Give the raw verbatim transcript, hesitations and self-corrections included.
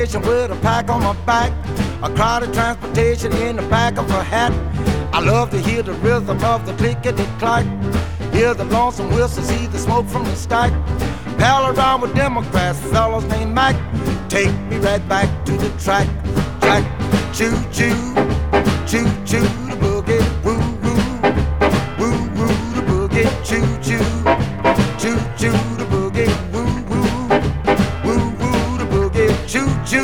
with a pack on my back, a crowded transportation in the back of a hat. I love to hear the rhythm of the clickety-clack, hear the lonesome whistle, see the smoke from the stack. Pal around with Democrats, fellas named Mac. Take me right back to the track, track, choo-choo, choo-choo, the boogie.